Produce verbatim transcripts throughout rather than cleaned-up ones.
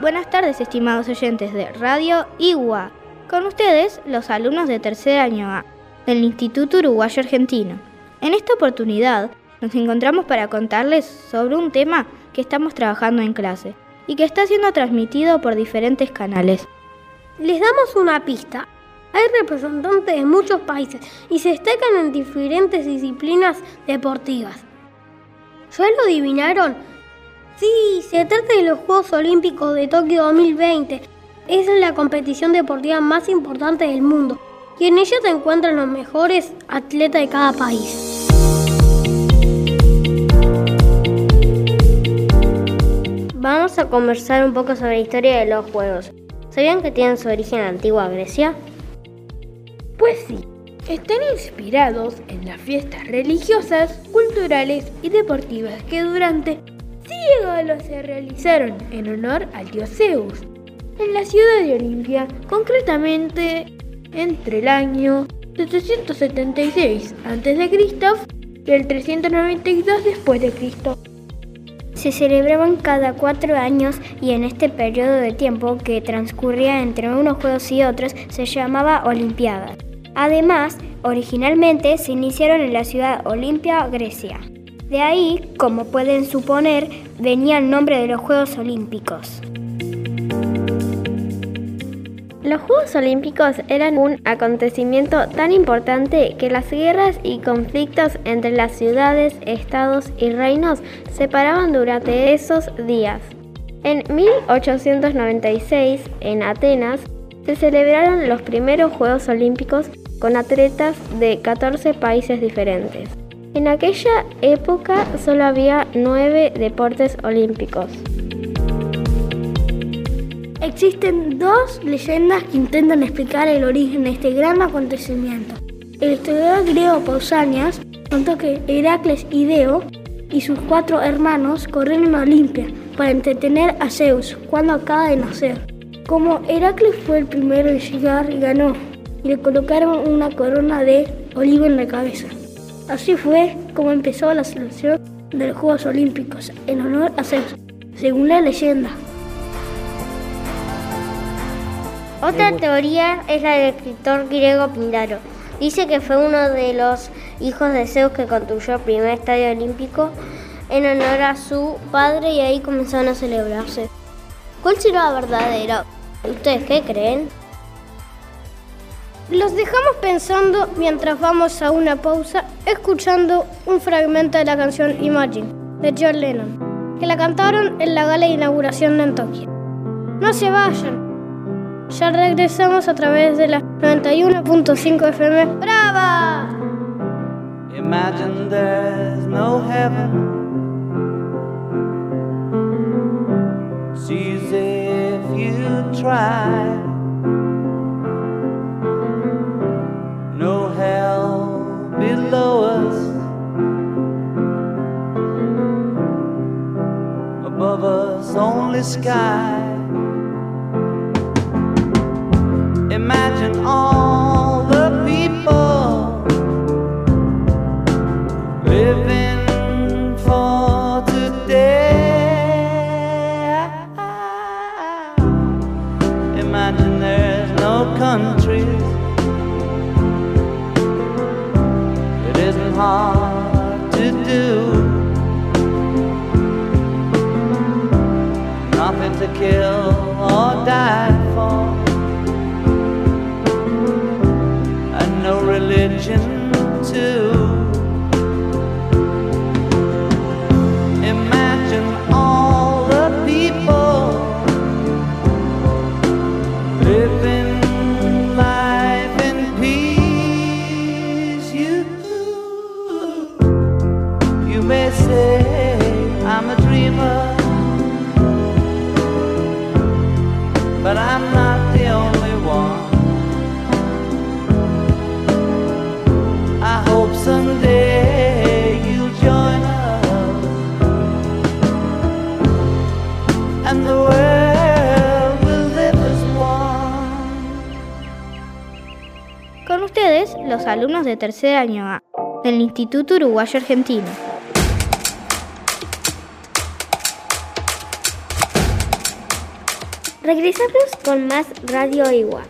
Buenas tardes, estimados oyentes de Radio Igua. Con ustedes, los alumnos de tercer año A del Instituto Uruguayo Argentino. En esta oportunidad, nos encontramos para contarles sobre un tema que estamos trabajando en clase y que está siendo transmitido por diferentes canales. Les damos una pista. Hay representantes de muchos países y se destacan en diferentes disciplinas deportivas. ¿Ya lo adivinaron? Sí, se trata de los Juegos Olímpicos de Tokio dos mil veinte. Es la competición deportiva más importante del mundo y en ella se encuentran los mejores atletas de cada país. Vamos a conversar un poco sobre la historia de los Juegos. ¿Sabían que tienen su origen en la antigua Grecia? Pues sí, están inspirados en las fiestas religiosas, culturales y deportivas que durante siglos se realizaron en honor al dios Zeus, en la ciudad de Olimpia, concretamente entre el año setecientos setenta y seis antes de Cristo y el trescientos noventa y dos después de Cristo. Se celebraban cada cuatro años y en este periodo de tiempo que transcurría entre unos juegos y otros se llamaba Olimpiada. Además, originalmente se iniciaron en la ciudad Olimpia, Grecia. De ahí, como pueden suponer, venía el nombre de los Juegos Olímpicos. Los Juegos Olímpicos eran un acontecimiento tan importante que las guerras y conflictos entre las ciudades, estados y reinos se paraban durante esos días. En mil ochocientos noventa y seis, en Atenas, se celebraron los primeros Juegos Olímpicos con atletas de catorce países diferentes. En aquella época solo había nueve deportes olímpicos. Existen dos leyendas que intentan explicar el origen de este gran acontecimiento. El historiador griego Pausanias contó que Heracles Ideo y sus cuatro hermanos corrieron a Olimpia para entretener a Zeus cuando acaba de nacer. Como Heracles fue el primero en llegar, ganó y le colocaron una corona de olivo en la cabeza. Así fue como empezó la celebración de los Juegos Olímpicos en honor a Zeus, según la leyenda. Otra teoría es la del escritor griego Pindaro. Dice que fue uno de los hijos de Zeus que construyó el primer estadio olímpico en honor a su padre y ahí comenzaron a celebrarse. ¿Cuál será la verdadera? ¿Ustedes qué creen? Los dejamos pensando mientras vamos a una pausa escuchando un fragmento de la canción Imagine de John Lennon, que la cantaron en la gala de inauguración en Tokio. No se vayan, ya regresamos a través de la noventa y uno punto cinco F M. ¡Brava! Imagine there's no heaven. It's easy if you try. No hell below us, above us only sky. Imagine all the people living for today. Imagine there's no countries. Isn't hard to do. Nothing to kill or die for, and no religion too. Imagine all the people living life in peace. You You may say I'm a dreamer, but I'm not the only one. I hope someday you'll join us, and the world will live as one. Con ustedes, los alumnos de tercer año A del Instituto Uruguayo Argentino. Regresamos con más Radio Igua.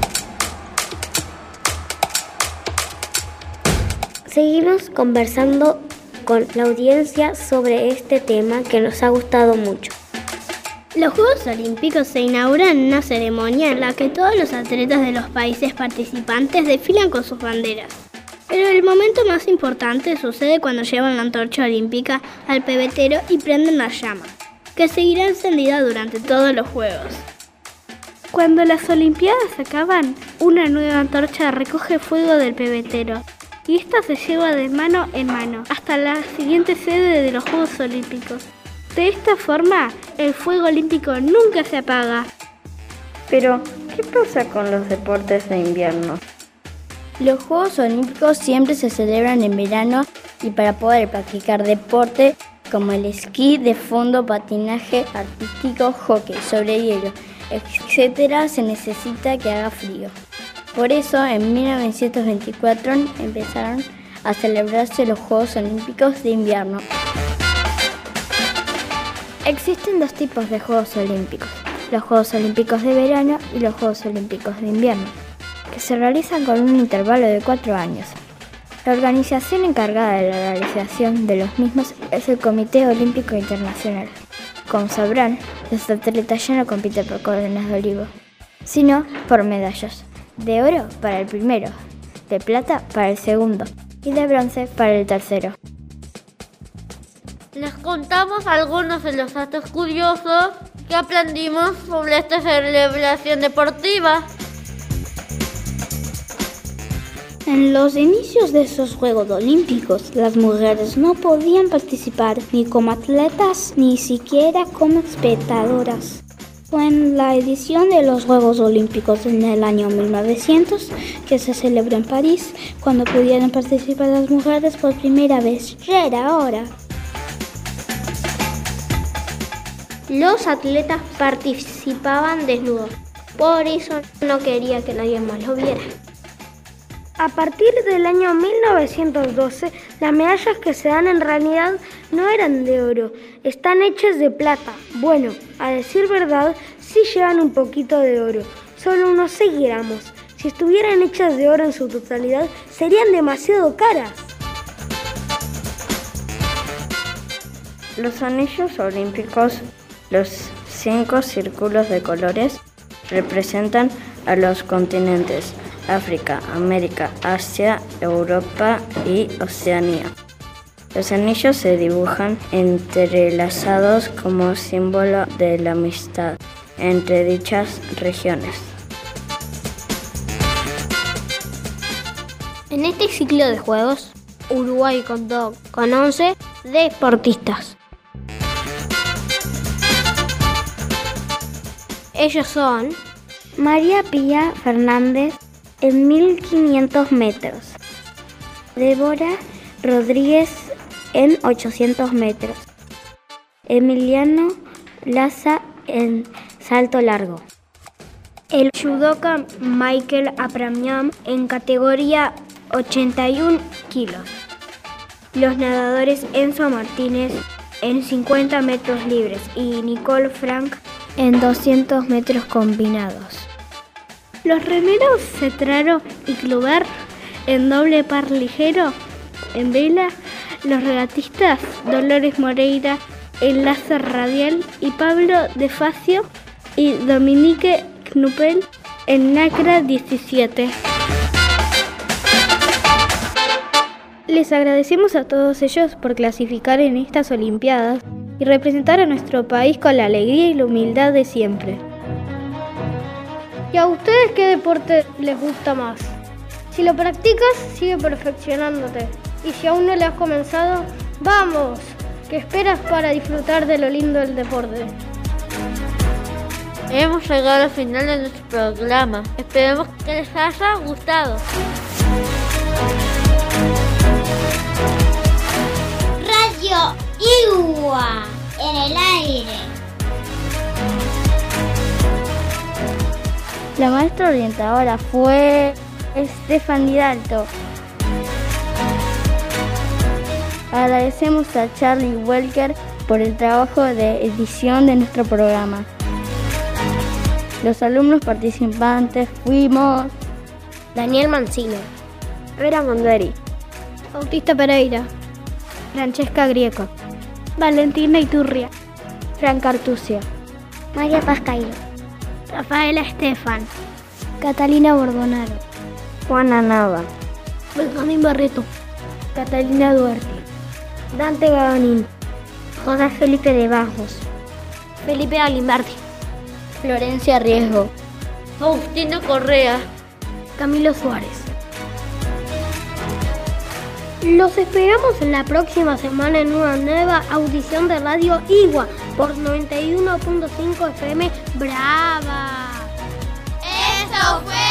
Seguimos conversando con la audiencia sobre este tema que nos ha gustado mucho. Los Juegos Olímpicos se inauguran en una ceremonia en la que todos los atletas de los países participantes desfilan con sus banderas. Pero el momento más importante sucede cuando llevan la antorcha olímpica al pebetero y prenden la llama, que seguirá encendida durante todos los Juegos. Cuando las Olimpiadas acaban, una nueva antorcha recoge fuego del pebetero y esta se lleva de mano en mano hasta la siguiente sede de los Juegos Olímpicos. De esta forma, el fuego olímpico nunca se apaga. Pero, ¿qué pasa con los deportes de invierno? Los Juegos Olímpicos siempre se celebran en verano y para poder practicar deporte como el esquí de fondo, patinaje artístico, hockey sobre hielo, etcétera, se necesita que haga frío. Por eso, en mil novecientos veinticuatro empezaron a celebrarse los Juegos Olímpicos de invierno. Existen dos tipos de Juegos Olímpicos, los Juegos Olímpicos de verano y los Juegos Olímpicos de invierno, que se realizan con un intervalo de cuatro años. La organización encargada de la realización de los mismos es el Comité Olímpico Internacional. Como sabrán, los atletas ya no compiten por coronas de olivo, sino por medallas. De oro para el primero, de plata para el segundo y de bronce para el tercero. Les contamos algunos de los datos curiosos que aprendimos sobre esta celebración deportiva. En los inicios de esos Juegos Olímpicos, las mujeres no podían participar ni como atletas ni siquiera como espectadoras. Fue en la edición de los Juegos Olímpicos en el año mil novecientos, que se celebró en París, cuando pudieron participar las mujeres por primera vez. Ya era hora. Los atletas participaban desnudos, por eso no quería que nadie más lo viera. A partir del año mil novecientos doce, las medallas que se dan en realidad no eran de oro, están hechas de plata. Bueno, a decir verdad, sí llevan un poquito de oro, solo unos seis gramos. Si estuvieran hechas de oro en su totalidad, serían demasiado caras. Los anillos olímpicos, los cinco círculos de colores, representan a los continentes África, América, Asia, Europa y Oceanía. Los anillos se dibujan entrelazados como símbolo de la amistad entre dichas regiones. En este ciclo de juegos, Uruguay contó con once deportistas. Ellos son María Pía Fernández en mil quinientos metros, Débora Rodríguez en ochocientos metros, Emiliano Laza en salto largo, el judoka Michael Apramian en categoría ochenta y un kilos, los nadadores Enzo Martínez en cincuenta metros libres y Nicole Frank en doscientos metros combinados. Los remeros Cetraro y Kluber en doble par ligero, en vela, los regatistas Dolores Moreira en láser radial y Pablo De Facio y Dominique Knuppel en Nacra diecisiete. Les agradecemos a todos ellos por clasificar en estas Olimpiadas y representar a nuestro país con la alegría y la humildad de siempre. ¿Y a ustedes qué deporte les gusta más? Si lo practicas, sigue perfeccionándote. Y si aún no lo has comenzado, ¡vamos! ¿Qué esperas para disfrutar de lo lindo del deporte? Hemos llegado al final de nuestro programa. Esperemos que les haya gustado. Radio Igua en el aire. La maestra orientadora fue Estefany Dalto. Agradecemos a Charlie Welker por el trabajo de edición de nuestro programa. Los alumnos participantes fuimos Daniel Mancino, Vera Monderi, Bautista Pereira, Francesca Grieco, Valentina Iturria, Franca Artucio, María Pascairo, Rafaela Estefan, Catalina Bordonaro, Juana Nava, Benjamín Barreto, Catalina Duarte, Dante Gavanin, José Felipe de Bajos, Felipe Alimbardi, Florencia Riesgo, Faustino Correa, Camilo Suárez. Los esperamos en la próxima semana en una nueva audición de Radio Igua por noventa y uno punto cinco F M. ¡Brava! Eso fue